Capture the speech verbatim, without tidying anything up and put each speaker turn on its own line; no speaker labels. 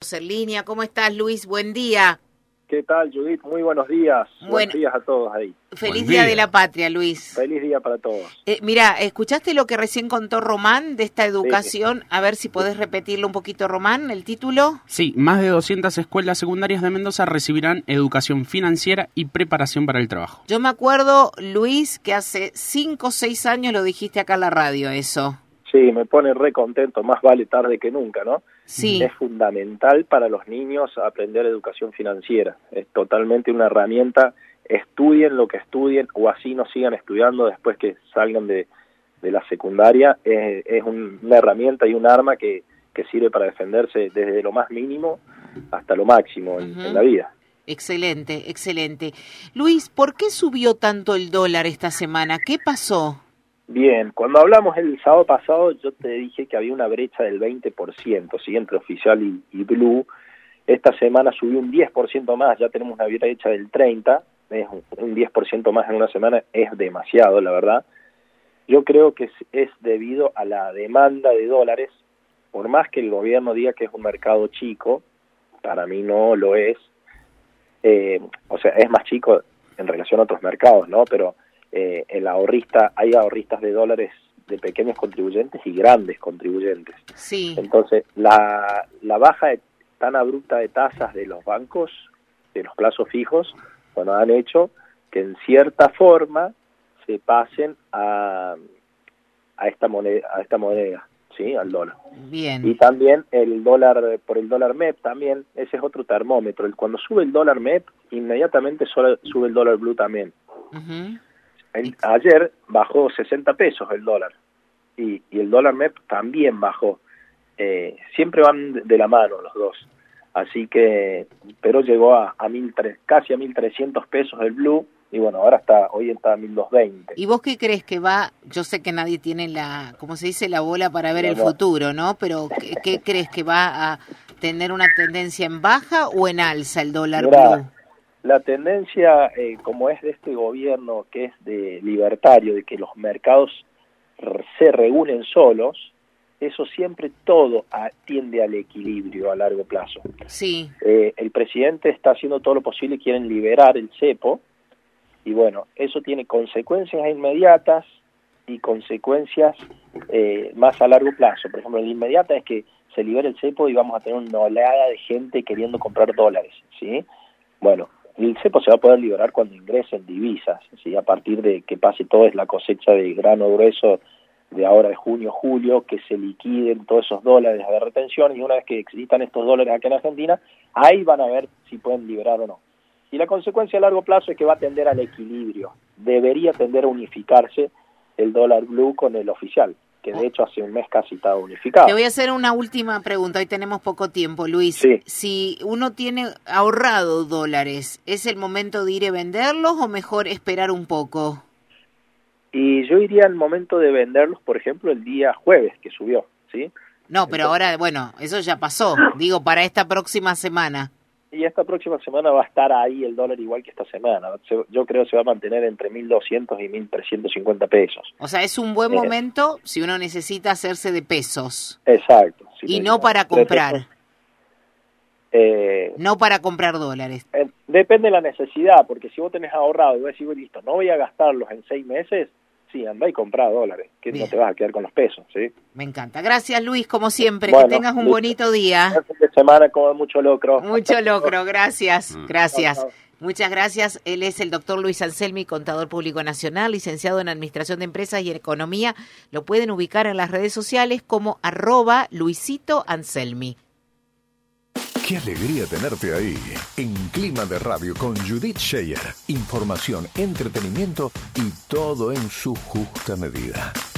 En línea, ¿cómo estás, Luis? Buen día.
¿Qué tal, Judith? Muy buenos días.
Bueno,
buenos días a todos ahí.
Feliz día. día de la Patria, Luis.
Feliz día para todos.
Eh, mira, ¿escuchaste lo que recién contó Román de esta educación?
Sí.
A ver si podés repetirlo un poquito, Román, el título.
Sí, más de doscientas escuelas secundarias de Mendoza recibirán educación financiera y preparación para el trabajo.
Yo me acuerdo, Luis, que hace cinco o seis años lo dijiste acá en la radio, eso.
Sí, me pone re contento, más vale tarde que nunca, ¿no?
Sí.
Es fundamental para los niños aprender educación financiera. Es totalmente una herramienta. Estudien lo que estudien o así no sigan estudiando después que salgan de, de la secundaria. Es, es un, una herramienta y un arma que, que sirve para defenderse desde lo más mínimo hasta lo máximo en,
Uh-huh.
en la vida.
Excelente, excelente. Luis, ¿por qué subió tanto el dólar esta semana? ¿Qué pasó?
Bien, cuando hablamos el sábado pasado yo te dije que había una brecha del veinte por ciento, ¿sí? Entre oficial y, y blue. Esta semana subió un diez por ciento más, ya tenemos una brecha del treinta por ciento, es un, un diez por ciento más en una semana, es demasiado, la verdad. Yo creo que es, es debido a la demanda de dólares, por más que el gobierno diga que es un mercado chico, para mí no lo es, eh, o sea, es más chico en relación a otros mercados, ¿no? Pero Eh, el ahorrista, hay ahorristas de dólares de pequeños contribuyentes y grandes contribuyentes.
Sí.
Entonces, la, la baja de, tan abrupta de tasas de los bancos, de los plazos fijos, bueno, han hecho que en cierta forma se pasen a, a esta moneda, a esta moneda, ¿sí? Al dólar.
Bien.
Y también el dólar, por el dólar M E P también, ese es otro termómetro. El, cuando sube el dólar M E P, inmediatamente sube el dólar blue también.
Uh-huh.
El, ayer bajó sesenta pesos el dólar y, y el dólar M E P también bajó. Eh, siempre van de, de la mano los dos. Así que, pero llegó a, a mil tres, casi a mil trescientos pesos el blue y bueno, ahora está, hoy está a mil doscientos veinte.
¿Y vos qué crees que va? Yo sé que nadie tiene la, como se dice, la bola para ver
no,
el
no.
futuro, ¿no? Pero ¿qué, qué crees que va a tener una tendencia en baja o en alza el dólar
Mirá,
blue?
la tendencia, eh, como es de este gobierno que es de libertario, de que los mercados se reúnen solos, eso siempre todo tiende al equilibrio a largo plazo.
Sí.
Eh, el presidente está haciendo todo lo posible, quieren liberar el cepo, y bueno, eso tiene consecuencias inmediatas y consecuencias eh, más a largo plazo. Por ejemplo, la inmediata es que se libere el cepo y vamos a tener una oleada de gente queriendo comprar dólares, ¿sí? Bueno, el cepo se va a poder liberar cuando ingresen divisas, ¿sí? A partir de que pase toda la cosecha de grano grueso de ahora de junio, julio, que se liquiden todos esos dólares de retención y una vez que existan estos dólares acá en Argentina, ahí van a ver si pueden liberar o no. Y la consecuencia a largo plazo es que va a tender al equilibrio. Debería tender a unificarse el dólar blue con el oficial, que de hecho hace un mes casi estaba unificado.
Te voy a hacer una última pregunta, hoy tenemos poco tiempo, Luis.
Sí.
Si uno tiene ahorrado dólares, ¿es el momento de ir a venderlos o mejor esperar un poco?
Y yo iría al momento de venderlos, por ejemplo, el día jueves que subió, ¿sí?
No, pero Entonces, ahora, bueno, eso ya pasó, digo, para esta próxima semana.
Y esta próxima semana va a estar ahí el dólar igual que esta semana. Yo creo que se va a mantener entre mil doscientos y mil trescientos cincuenta pesos.
O sea, es un buen eh. momento si uno necesita hacerse de pesos.
Exacto.
Si y no para comprar.
Eh,
no para comprar dólares.
Eh, depende de la necesidad, porque si vos tenés ahorrado y vos decís, listo, no voy a gastarlos en seis meses, sí, andá y comprá dólares, que Bien. No te vas a quedar con los pesos, ¿sí?
Me encanta. Gracias, Luis, como siempre.
Bueno,
que tengas un
listo.
bonito día.
El fin de semana como mucho locro.
Mucho locro, gracias, gracias. Chao, chao. Muchas gracias. Él es el doctor Luis Anselmi, contador público nacional, licenciado en Administración de Empresas y en Economía. Lo pueden ubicar en las redes sociales como arroba Luisito Anselmi.
Qué alegría tenerte ahí, en Clima de Radio con Judith Scheyer. Información, entretenimiento y todo en su justa medida.